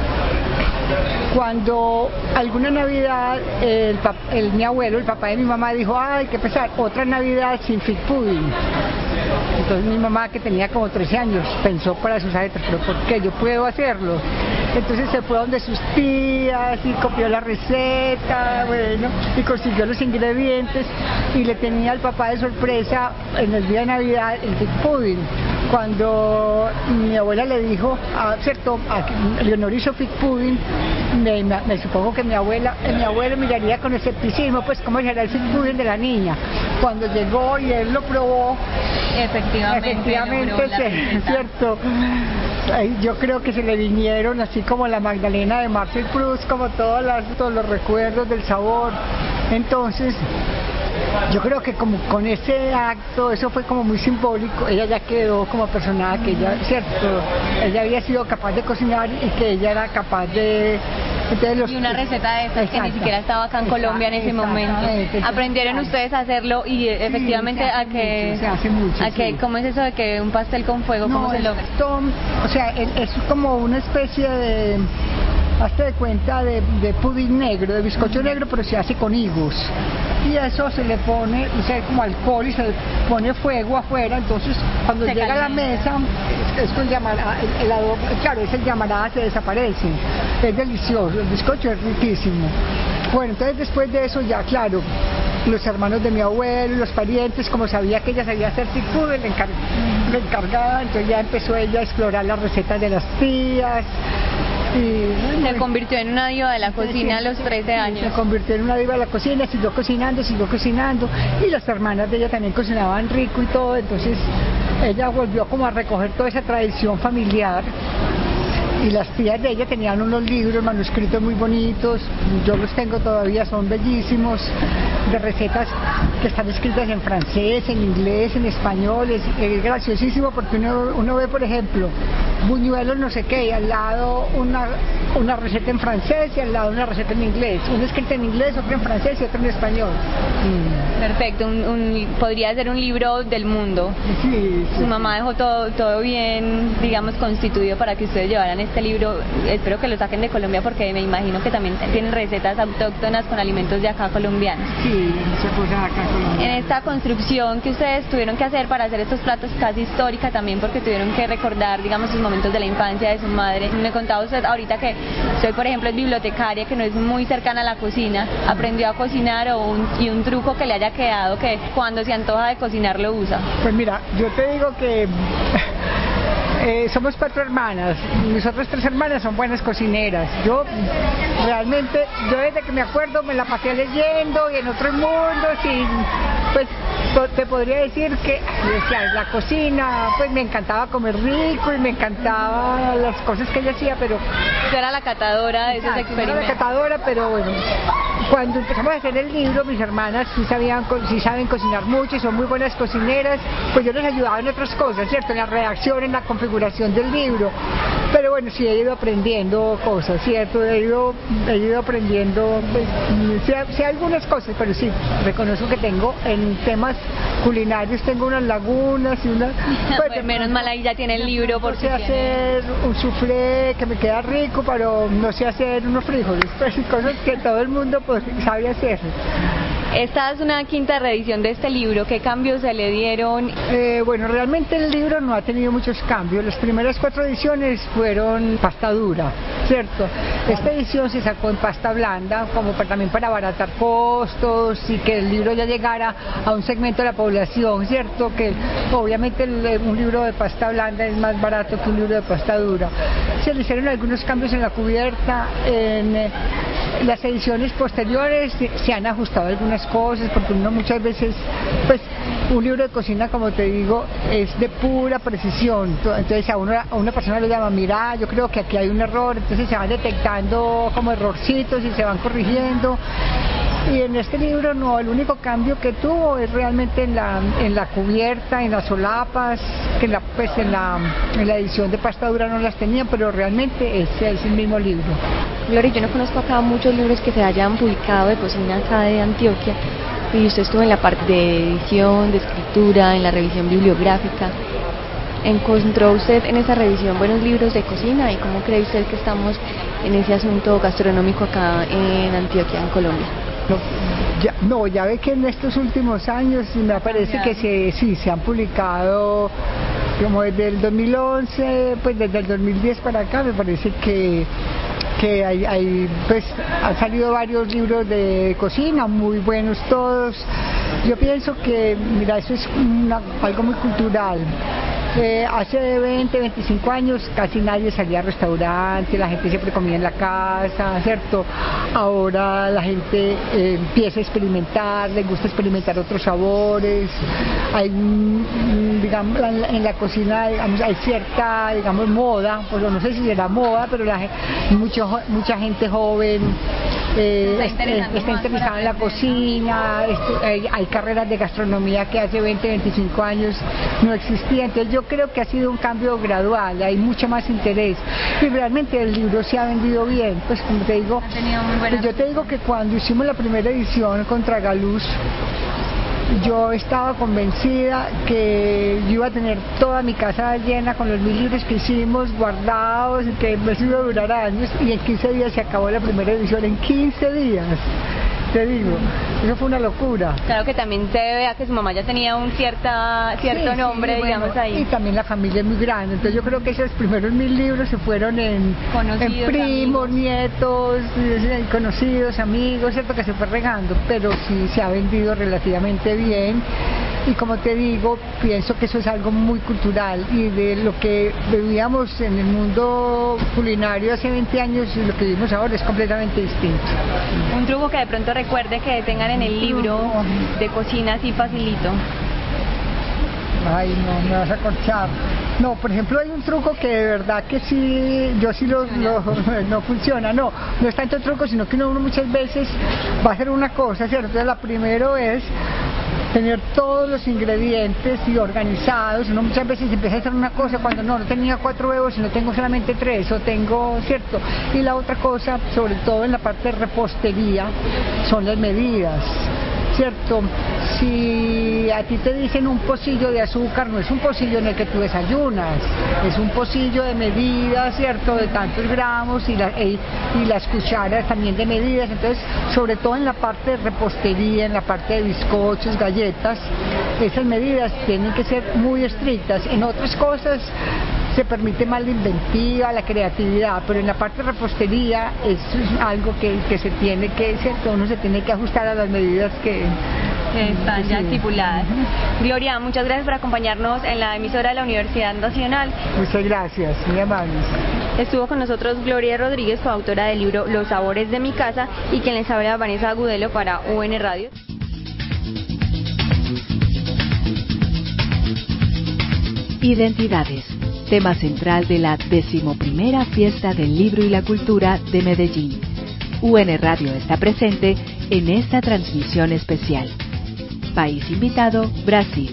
cuando alguna Navidad el, el, mi abuelo, el papá de mi mamá dijo, ay, qué pesar, otra Navidad sin fig pudding. Entonces mi mamá, que tenía como trece años, pensó para sus adentros, pero ¿por qué? Yo puedo hacerlo. Entonces se fue donde sus tías y copió la receta, bueno, y consiguió los ingredientes y le tenía al papá de sorpresa en el día de Navidad el fig pudding. Cuando mi abuela le dijo, ah, cierto, a Leonor hizo fig pudding, me, me, me supongo que mi abuela, eh, mi abuelo miraría con escepticismo, pues cómo será el fig pudding de la niña. Cuando llegó y él lo probó, efectivamente, efectivamente se, cierto, yo creo que se le vinieron así como la Magdalena de Marcel Proust, como todas las, todos los recuerdos del sabor. Entonces yo creo que como con ese acto, eso fue como muy simbólico, ella ya quedó como personada que ella, cierto, ella había sido capaz de cocinar y que ella era capaz de... de los, y una receta de estas que ni siquiera estaba acá en Colombia en ese momento. Aprendieron ustedes a hacerlo y efectivamente sí, a que... Mucho, se hace mucho, a que, sí. ¿Cómo es eso de que un pastel con fuego, no, cómo se logra? Esto, o sea, es como una especie de... hazte de cuenta de, de pudín negro, de bizcocho negro, pero se hace con higos. Y eso se le pone, o sea, como alcohol y se le pone fuego afuera. Entonces, cuando se llega calienta. A la mesa, es, es con llamarada, el, el adobo, claro, ese llamarada se desaparece. Es delicioso, el bizcocho es riquísimo. Bueno, entonces después de eso ya, claro, los hermanos de mi abuelo, los parientes, como sabía que ella sabía hacer fig pudding, le, encar le encargaba, entonces ya empezó ella a explorar las recetas de las tías. Y se convirtió en una diva de la cocina a los trece años. Se convirtió en una diva de la cocina, siguió cocinando, siguió cocinando, y las hermanas de ella también cocinaban rico y todo, entonces ella volvió como a recoger toda esa tradición familiar. Y las tías de ella tenían unos libros manuscritos muy bonitos, yo los tengo todavía, son bellísimos, de recetas que están escritas en francés, en inglés, en español. Es, es graciosísimo porque uno, uno ve, por ejemplo, buñuelos no sé qué, y al lado una, una receta en francés y al lado una receta en inglés, una escrita en inglés, otra en francés y otra en español. Mm. Perfecto, un, un, podría ser un libro del mundo. Sí, sí, Su mamá sí. dejó todo, todo bien, digamos, constituido para que ustedes llevaran este libro. Espero que lo saquen de Colombia porque me imagino que también tienen recetas autóctonas con alimentos de acá colombianos. Sí, se puso acá colombianas. En esta construcción que ustedes tuvieron que hacer para hacer estos platos, casi histórica también, porque tuvieron que recordar, digamos, sus momentos de la infancia de su madre. Me contaba usted ahorita que usted, por ejemplo, es bibliotecaria, que no es muy cercana a la cocina, aprendió a cocinar o un, y un truco que le haya quedado que cuando se antoja de cocinar lo usa. Pues mira, yo te digo que Eh, somos cuatro hermanas, mis otras tres hermanas son buenas cocineras. Yo realmente, yo desde que me acuerdo me la pasé leyendo y en otros mundos y pues te podría decir que decía, la cocina, pues me encantaba comer rico y me encantaba las cosas que ella hacía, pero... Yo era la catadora de esos exacto, experimentos. Era la catadora, pero bueno, cuando empezamos a hacer el libro, mis hermanas sí, sabían, sí saben cocinar mucho y son muy buenas cocineras, pues yo les ayudaba en otras cosas, ¿cierto? En la redacción, en la configuración del libro, pero bueno, sí he ido aprendiendo cosas, ¿cierto? He ido, he ido aprendiendo, pues, sí, sí algunas cosas, pero sí, reconozco que tengo en temas culinarios, tengo unas lagunas y una... Pues, pues menos mal ahí ya tiene el libro, porque no sé hacer un soufflé que me queda rico, pero no sé hacer unos frijoles, pues cosas que todo el mundo pues, sabe hacer. Esta es una quinta reedición de este libro. ¿Qué cambios se le dieron? Eh, bueno, realmente el libro no ha tenido muchos cambios. Las primeras cuatro ediciones fueron pasta dura, ¿cierto? Esta edición se sacó en pasta blanda, como para, también para abaratar costos y que el libro ya llegara a un segmento de la población, ¿cierto? Que obviamente el, un libro de pasta blanda es más barato que un libro de pasta dura. Se le hicieron algunos cambios en la cubierta. En eh, las ediciones posteriores se, se han ajustado algunas cosas, porque uno muchas veces, pues, un libro de cocina, como te digo, es de pura precisión. Entonces a, uno, a una persona le llama, mira, yo creo que aquí hay un error, entonces se van detectando como errorcitos y se van corrigiendo. Y en este libro no, el único cambio que tuvo es realmente en la, en la cubierta, en las solapas, que en la, pues en la, en la edición de pasta dura no las tenían, pero realmente ese es el mismo libro. Gloria, yo no conozco acá muchos libros que se hayan publicado de cocina acá de Antioquia, y usted estuvo en la parte de edición, de escritura, en la revisión bibliográfica. ¿Encontró usted en esa revisión buenos libros de cocina y cómo cree usted que estamos en ese asunto gastronómico acá en Antioquia, en Colombia? No, ya, no, ya ve que en estos últimos años me parece que se, sí, se han publicado como desde el dos mil once, pues desde el dos mil diez para acá, me parece que que hay, hay pues han salido varios libros de cocina, muy buenos todos. Yo pienso que, mira, eso es una, algo muy cultural. Eh, hace veinte, veinticinco años casi nadie salía a restaurantes, la gente siempre comía en la casa, ¿cierto? Ahora la gente eh, empieza a experimentar, le gusta experimentar otros sabores. Hay, digamos, en la, en la cocina, digamos, hay cierta, digamos, moda, pues no sé si será moda, pero la, mucho, mucha gente joven eh, está, está interesada en la cocina. Este, hay, hay carreras de gastronomía que hace veinte, veinticinco años no existían. Entonces yo creo que ha sido un cambio gradual, hay mucho más interés y realmente el libro se ha vendido bien. Pues como te digo, pues yo te digo que cuando hicimos la primera edición con Tragaluz, yo estaba convencida que yo iba a tener toda mi casa llena con los mil libros que hicimos guardados y que eso iba a durar años, y en quince días se acabó la primera edición, en quince días. Te digo, eso fue una locura. Claro que también se debe a que su mamá ya tenía un cierta, cierto sí, nombre, sí, digamos, bueno, ahí. Y también la familia es muy grande, entonces yo creo que esos primeros mil libros se fueron en, en primos, amigos, nietos, conocidos, amigos, cierto que se fue regando, pero sí se ha vendido relativamente bien. Y como te digo, pienso que eso es algo muy cultural, y de lo que vivíamos en el mundo culinario hace veinte años y lo que vivimos ahora es completamente distinto. Un truco que de pronto recuerde que tengan en el libro de cocina así facilito. Ay, no, me vas a corchar. No, por ejemplo, hay un truco que de verdad que sí, yo sí lo, lo no funciona, no, no es tanto truco, sino que uno, uno muchas veces va a hacer una cosa, ¿cierto? Entonces, la primero es tener todos los ingredientes y organizados. Uno muchas veces empieza a hacer una cosa cuando no, no tenía cuatro huevos, sino tengo solamente tres, o tengo, ¿cierto? Y la otra cosa, sobre todo en la parte de repostería, son las medidas, ¿cierto? Si a ti te dicen un pocillo de azúcar, no es un pocillo en el que tú desayunas, es un pocillo de medidas, ¿cierto? De tantos gramos, y, la, y, y las cucharas también de medidas. Entonces, sobre todo en la parte de repostería, en la parte de bizcochos, galletas, esas medidas tienen que ser muy estrictas. En otras cosas se permite más la inventiva, la creatividad, pero en la parte de repostería eso es algo que, que se tiene que, ¿cierto? Uno se tiene que ajustar a las medidas que, que están ya estipuladas. Uh-huh. Gloria, muchas gracias por acompañarnos en la emisora de la Universidad Nacional. Muchas gracias, muy amables. Estuvo con nosotros Gloria Rodríguez, coautora del libro Los sabores de mi casa, y quien les habla, Vanessa Agudelo, para U N Radio. Identidades, tema central de la decimoprimera Fiesta del Libro y la Cultura de Medellín. U N Radio está presente en esta transmisión especial. País invitado, Brasil.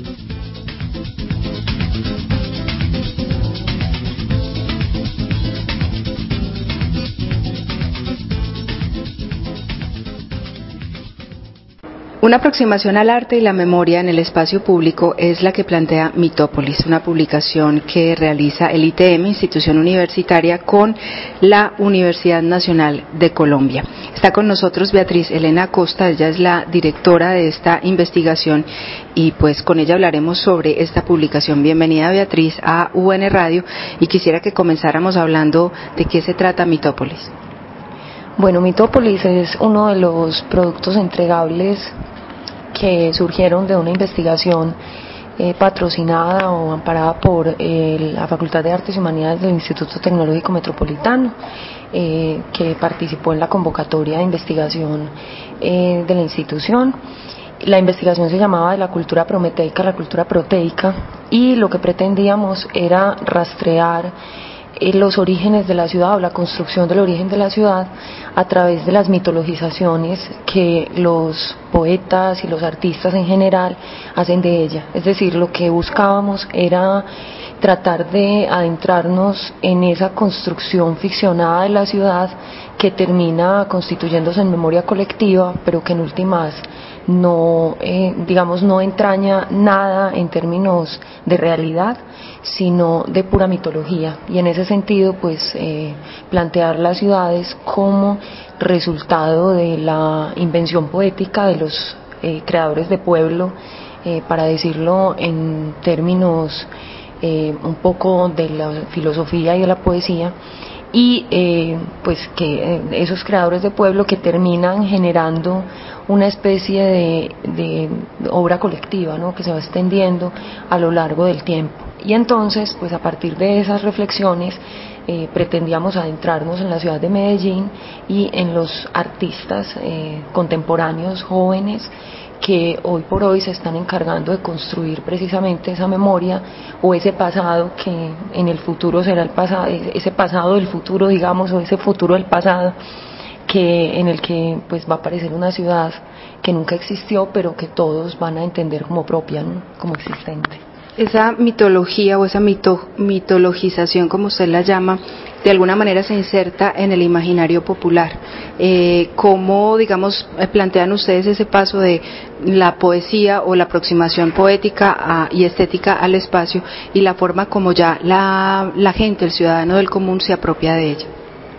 Una aproximación al arte y la memoria en el espacio público es la que plantea Mitópolis, una publicación que realiza el I T M, Institución Universitaria, con la Universidad Nacional de Colombia. Está con nosotros Beatriz Elena Acosta, ella es la directora de esta investigación, y pues con ella hablaremos sobre esta publicación. Bienvenida, Beatriz, a U N Radio, y quisiera que comenzáramos hablando de qué se trata Mitópolis. Bueno, Mitópolis es uno de los productos entregables que surgieron de una investigación eh, patrocinada o amparada por eh, la Facultad de Artes y Humanidades del Instituto Tecnológico Metropolitano, eh, que participó en la convocatoria de investigación eh, de la institución. La investigación se llamaba De la cultura prometeica a la cultura proteica, y lo que pretendíamos era rastrear los orígenes de la ciudad, o la construcción del origen de la ciudad, a través de las mitologizaciones que los poetas y los artistas en general hacen de ella. Es decir, lo que buscábamos era tratar de adentrarnos en esa construcción ficcionada de la ciudad que termina constituyéndose en memoria colectiva, pero que en últimas no, eh, digamos, no entraña nada en términos de realidad, sino de pura mitología. Y en ese sentido, pues, eh, plantear las ciudades como resultado de la invención poética de los eh, creadores de pueblo, eh, para decirlo en términos eh, un poco de la filosofía y de la poesía, y eh, pues que eh, esos creadores de pueblo que terminan generando una especie de, de obra colectiva, ¿no?, que se va extendiendo a lo largo del tiempo. Y entonces, pues a partir de esas reflexiones, eh, pretendíamos adentrarnos en la ciudad de Medellín y en los artistas eh, contemporáneos jóvenes que hoy por hoy se están encargando de construir precisamente esa memoria o ese pasado que en el futuro será el pasado, ese pasado del futuro, digamos, o ese futuro del pasado, que en el que pues va a aparecer una ciudad que nunca existió, pero que todos van a entender como propia, ¿no?, como existente. Esa mitología o esa mito, mitologización, como usted la llama, de alguna manera se inserta en el imaginario popular. Eh, ¿Cómo, digamos, plantean ustedes ese paso de la poesía o la aproximación poética a, y estética al espacio y la forma como ya la, la gente, el ciudadano del común, se apropia de ella?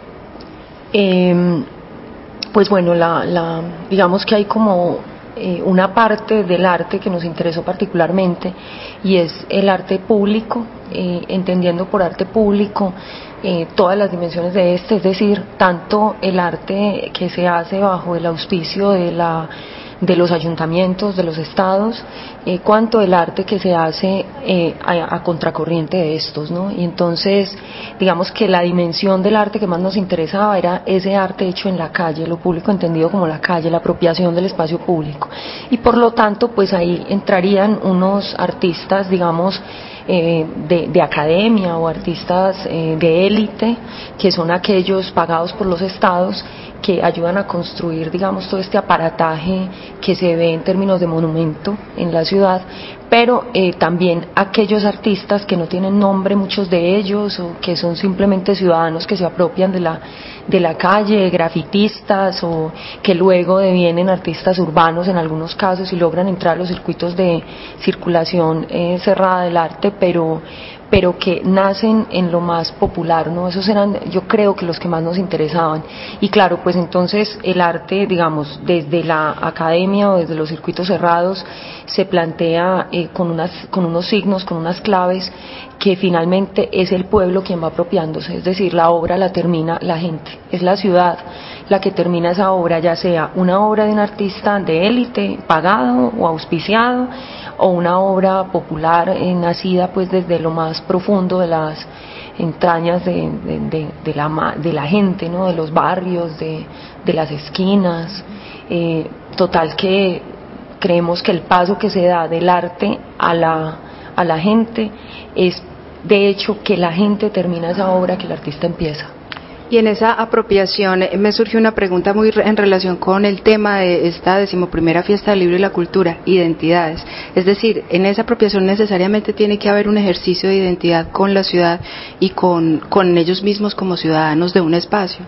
Eh, pues bueno, la, la, digamos que hay como eh, una parte del arte que nos interesó particularmente, y es el arte público, eh, entendiendo por arte público eh, todas las dimensiones de este, es decir, tanto el arte que se hace bajo el auspicio de la de los ayuntamientos, de los estados, eh, cuanto el arte que se hace eh, a, a contracorriente de estos, ¿no? Y entonces, digamos que la dimensión del arte que más nos interesaba era ese arte hecho en la calle, lo público entendido como la calle, la apropiación del espacio público. Y por lo tanto, pues ahí entrarían unos artistas, digamos, Eh, de, de academia o artistas eh, de élite, que son aquellos pagados por los estados que ayudan a construir, digamos, todo este aparataje que se ve en términos de monumento en la ciudad, pero eh, también aquellos artistas que no tienen nombre, muchos de ellos, o que son simplemente ciudadanos que se apropian de la, de la calle, grafitistas, o que luego devienen artistas urbanos en algunos casos y logran entrar a los circuitos de circulación eh, cerrada del arte, pero pero que nacen en lo más popular, ¿no? Esos eran, yo creo, que los que más nos interesaban. Y claro, pues entonces el arte, digamos, desde la academia o desde los circuitos cerrados, se plantea eh, con, unas, con unos signos, con unas claves, que finalmente es el pueblo quien va apropiándose, es decir, la obra la termina la gente, es la ciudad la que termina esa obra, ya sea una obra de un artista de élite, pagado o auspiciado, o una obra popular eh, nacida pues desde lo más profundo de las entrañas de, de, de, de, la, de la gente, ¿no?, de los barrios, de, de las esquinas. Eh, total que creemos que el paso que se da del arte a la, a la gente es de hecho que la gente termina esa obra que el artista empieza. Y en esa apropiación eh, me surgió una pregunta muy re- en relación con el tema de esta decimoprimera fiesta del libro y la cultura, identidades. Es decir, en esa apropiación necesariamente tiene que haber un ejercicio de identidad con la ciudad y con, con ellos mismos como ciudadanos de un espacio.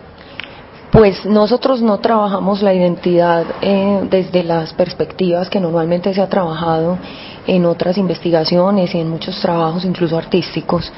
Pues nosotros no trabajamos la identidad eh, desde las perspectivas que normalmente se ha trabajado en otras investigaciones y en muchos trabajos, incluso artísticos.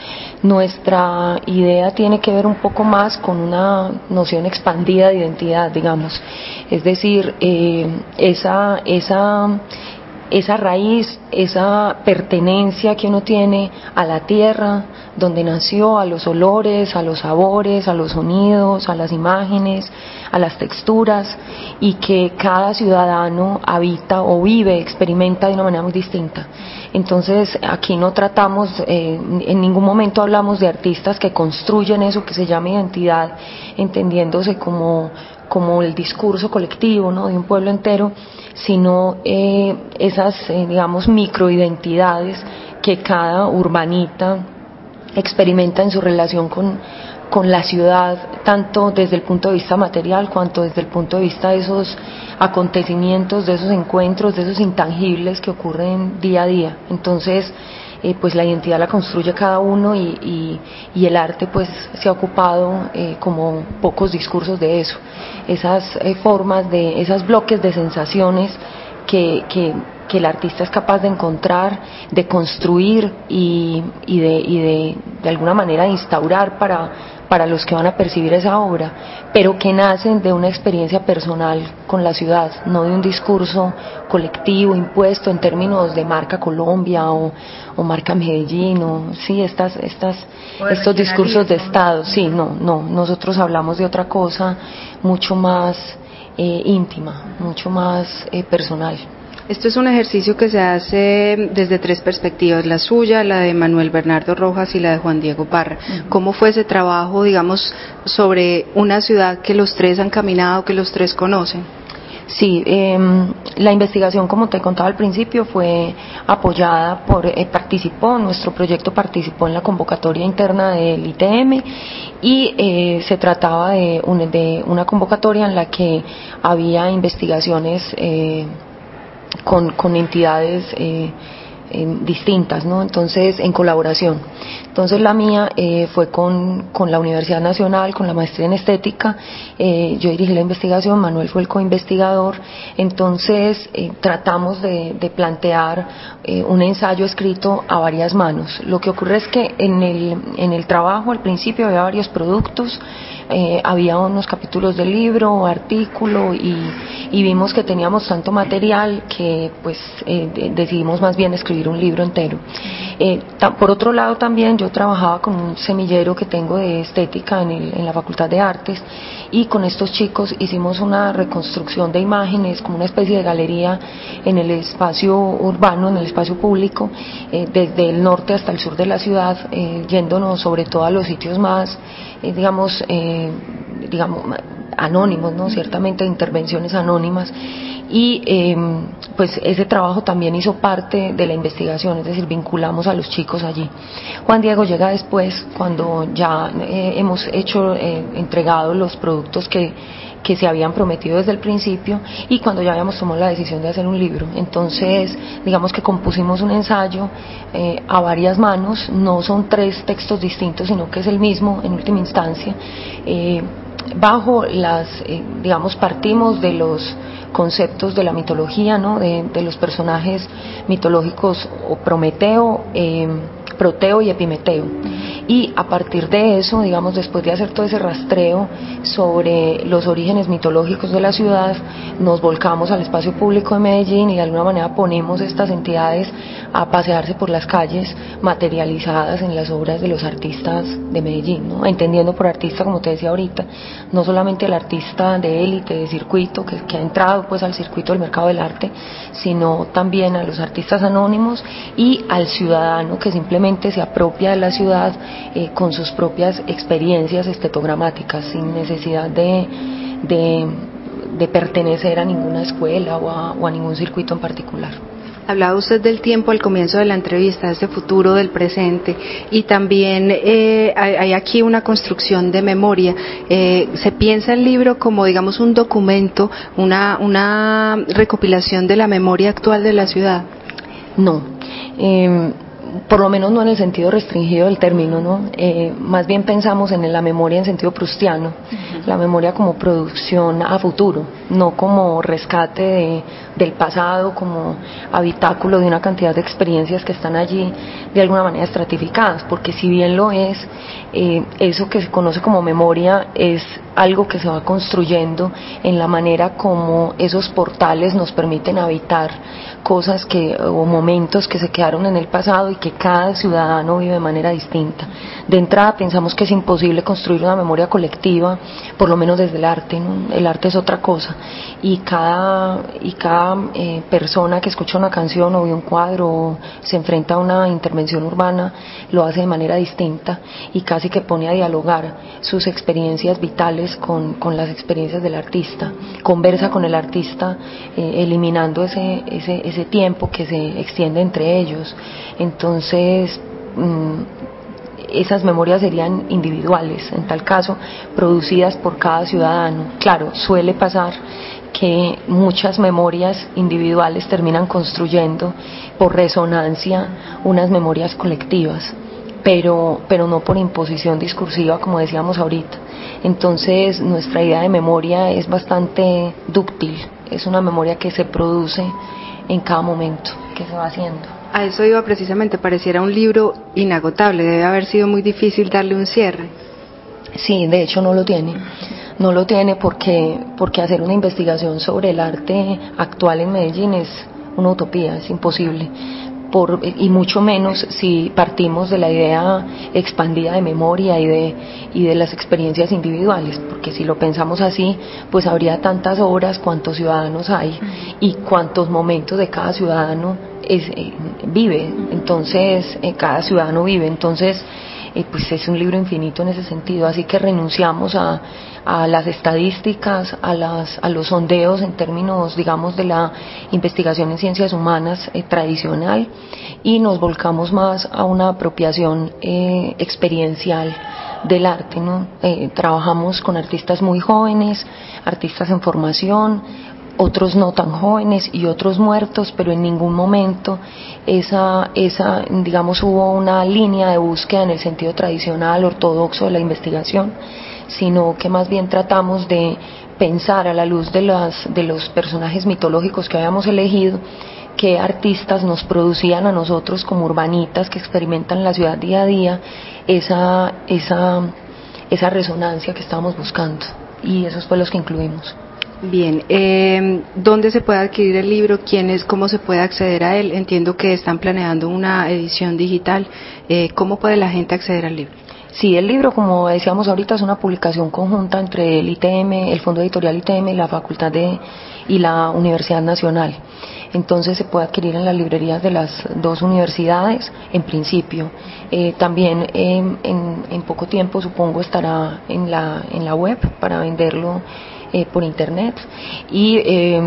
Nuestra idea tiene que ver un poco más con una noción expandida de identidad, digamos. Es decir, eh, esa, esa, esa raíz, esa pertenencia que uno tiene a la tierra donde nació, a los olores, a los sabores, a los sonidos, a las imágenes, a las texturas, y que cada ciudadano habita o vive, experimenta de una manera muy distinta. Entonces aquí no tratamos, eh, en ningún momento hablamos de artistas que construyen eso que se llama identidad, entendiéndose como, como el discurso colectivo, ¿no?, de un pueblo entero, sino eh, esas, eh, digamos, microidentidades que cada urbanita experimenta en su relación con, con la ciudad, tanto desde el punto de vista material cuanto desde el punto de vista de esos acontecimientos, de esos encuentros, de esos intangibles que ocurren día a día. Entonces, eh, pues la identidad la construye cada uno y, y, y el arte pues se ha ocupado eh, como pocos discursos de eso, esas eh, formas de, esos bloques de sensaciones que, que, que el artista es capaz de encontrar, de construir y, y, de, y de, de alguna manera de instaurar para, para los que van a percibir esa obra, pero que nacen de una experiencia personal con la ciudad, no de un discurso colectivo impuesto en términos de marca Colombia o, o marca Medellín, o sí, estas, estas, estos discursos de Estado, sí, no, no, nosotros hablamos de otra cosa mucho más eh, íntima, mucho más eh, personal. Esto es un ejercicio que se hace desde tres perspectivas, la suya, la de Manuel Bernardo Rojas y la de Juan Diego Parra. Uh-huh. ¿Cómo fue ese trabajo, digamos, sobre una ciudad que los tres han caminado, que los tres conocen? Sí, eh, la investigación, como te contaba al principio, fue apoyada por, eh, participó, nuestro proyecto participó en la convocatoria interna del I T M y eh, se trataba de, un, de una convocatoria en la que había investigaciones eh, con, con entidades eh, eh, distintas, ¿no? Entonces, en colaboración. Entonces la mía eh, fue con, con la Universidad Nacional, con la maestría en estética, eh, yo dirigí la investigación, Manuel fue el coinvestigador, entonces eh, tratamos de, de plantear eh, un ensayo escrito a varias manos. Lo que ocurre es que en el, en el trabajo al principio había varios productos, eh, había unos capítulos del libro, artículo y, y vimos que teníamos tanto material que pues eh, de, decidimos más bien escribir un libro entero. Eh, ta, por otro lado también yo trabajaba con un semillero que tengo de estética en, el, en la Facultad de Artes y con estos chicos hicimos una reconstrucción de imágenes como una especie de galería en el espacio urbano, en el espacio público, eh, desde el norte hasta el sur de la ciudad, eh, yéndonos sobre todo a los sitios más, eh, digamos, eh, digamos, anónimos, ¿no? Ciertamente intervenciones anónimas. Y eh, pues ese trabajo también hizo parte de la investigación, es decir, vinculamos a los chicos allí. Juan Diego llega después, cuando ya eh, hemos hecho, eh, entregado los productos que, que se habían prometido desde el principio y cuando ya habíamos tomado la decisión de hacer un libro. Entonces, digamos que compusimos un ensayo eh, a varias manos, no son tres textos distintos, sino que es el mismo en última instancia. Eh, bajo las, eh, digamos, partimos de los conceptos de la mitología, ¿no? de, de los personajes mitológicos o Prometeo, eh, Proteo y Epimeteo. Y a partir de eso, digamos, después de hacer todo ese rastreo sobre los orígenes mitológicos de la ciudad, nos volcamos al espacio público de Medellín y de alguna manera ponemos estas entidades a pasearse por las calles materializadas en las obras de los artistas de Medellín, ¿no? Entendiendo por artista, como te decía ahorita, no solamente el artista de élite, de circuito, que, que ha entrado pues al circuito del mercado del arte, sino también a los artistas anónimos y al ciudadano que simplemente se apropia de la ciudad eh, con sus propias experiencias estetogramáticas, sin necesidad de, de, de pertenecer a ninguna escuela o a, o a ningún circuito en particular. Hablaba usted del tiempo al comienzo de la entrevista, de ese futuro, del presente, y también eh, hay, hay aquí una construcción de memoria. Eh, ¿Se piensa el libro como, digamos, un documento, una, una recopilación de la memoria actual de la ciudad? No. Eh, por lo menos no en el sentido restringido del término, ¿no? Eh, más bien pensamos en la memoria en sentido proustiano, uh-huh. La memoria como producción a futuro, no como rescate de, del pasado, como habitáculo de una cantidad de experiencias que están allí de alguna manera estratificadas, porque si bien lo es, eh, eso que se conoce como memoria es algo que se va construyendo en la manera como esos portales nos permiten habitar cosas que o momentos que se quedaron en el pasado y que cada ciudadano vive de manera distinta. De entrada pensamos que es imposible construir una memoria colectiva, por lo menos desde el arte, ¿no? El arte es otra cosa y cada y cada eh, persona que escucha una canción o ve un cuadro o se enfrenta a una intervención urbana lo hace de manera distinta y casi que pone a dialogar sus experiencias vitales con, con las experiencias del artista, conversa con el artista eh, eliminando ese, ese, ese tiempo que se extiende entre ellos. Entonces mmm, esas memorias serían individuales, en tal caso producidas por cada ciudadano. Claro, suele pasar que muchas memorias individuales terminan construyendo por resonancia unas memorias colectivas, pero, pero no por imposición discursiva, como decíamos ahorita. Entonces nuestra idea de memoria es bastante dúctil, es una memoria que se produce en cada momento que se va haciendo. A eso iba precisamente, pareciera un libro inagotable, debe haber sido muy difícil darle un cierre. Sí, de hecho no lo tiene, no lo tiene porque, porque hacer una investigación sobre el arte actual en Medellín es una utopía, es imposible. Por, y mucho menos si partimos de la idea expandida de memoria y de, y de las experiencias individuales, porque si lo pensamos así, pues habría tantas horas cuantos ciudadanos hay y cuántos momentos de cada ciudadano es, eh, vive, entonces eh, cada ciudadano vive, entonces eh, pues es un libro infinito en ese sentido, así que renunciamos a, a las estadísticas, a, las, a los sondeos en términos, digamos, de la investigación en ciencias humanas eh, tradicional y nos volcamos más a una apropiación eh, experiencial del arte, ¿no? Eh, trabajamos con artistas muy jóvenes, artistas en formación, otros no tan jóvenes y otros muertos, pero en ningún momento esa, esa, digamos, hubo una línea de búsqueda en el sentido tradicional, ortodoxo de la investigación, sino que más bien tratamos de pensar a la luz de, las, de los personajes mitológicos que habíamos elegido, qué artistas nos producían a nosotros como urbanitas que experimentan la ciudad día a día esa, esa, esa resonancia que estábamos buscando, y esos fue los que incluimos. Bien, eh, ¿dónde se puede adquirir el libro? ¿Quién es? ¿Cómo se puede acceder a él? Entiendo que están planeando una edición digital. Eh, ¿Cómo puede la gente acceder al libro? Sí, el libro, como decíamos ahorita, es una publicación conjunta entre el I T M, el Fondo Editorial I T M y la Facultad de y la Universidad Nacional. Entonces se puede adquirir en las librerías de las dos universidades, en principio. Eh, también eh, en, en poco tiempo, supongo, estará en la en la web para venderlo eh, por internet y eh,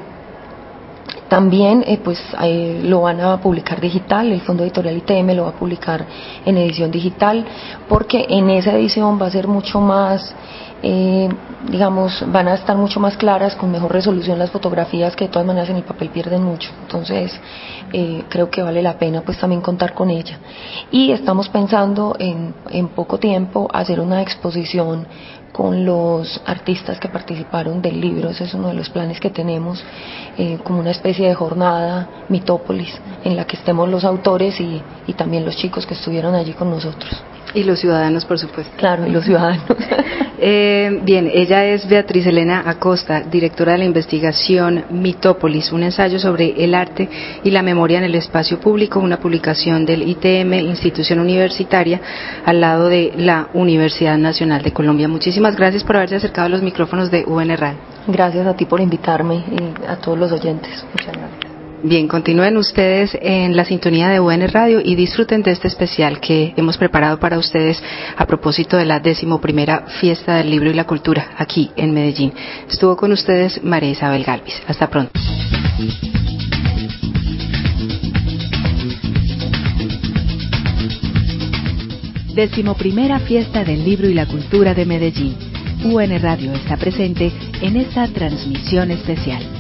también eh, pues eh, lo van a publicar digital, el Fondo Editorial I T M lo va a publicar en edición digital, porque en esa edición va a ser mucho más, eh, digamos, van a estar mucho más claras, con mejor resolución las fotografías, que de todas maneras en el papel pierden mucho, entonces eh, creo que vale la pena pues también contar con ella. Y estamos pensando en, en poco tiempo hacer una exposición con los artistas que participaron del libro, ese es uno de los planes que tenemos, eh, como una especie de jornada Mitópolis, en la que estemos los autores y, y también los chicos que estuvieron allí con nosotros. Y los ciudadanos, por supuesto. Claro, y los ciudadanos. eh, bien, ella es Beatriz Elena Acosta, directora de la investigación Mitópolis, un ensayo sobre el arte y la memoria en el espacio público, una publicación del I T M, institución universitaria, al lado de la Universidad Nacional de Colombia. Muchísimas gracias por haberse acercado a los micrófonos de U N Radio. Gracias a ti por invitarme y a todos los oyentes. Muchas gracias. Bien, continúen ustedes en la sintonía de U N Radio y disfruten de este especial que hemos preparado para ustedes a propósito de la decimoprimera Fiesta del Libro y la Cultura aquí en Medellín. Estuvo con ustedes María Isabel Galvis. Hasta pronto. Decimoprimera Fiesta del Libro y la Cultura de Medellín. U N Radio está presente en esta transmisión especial.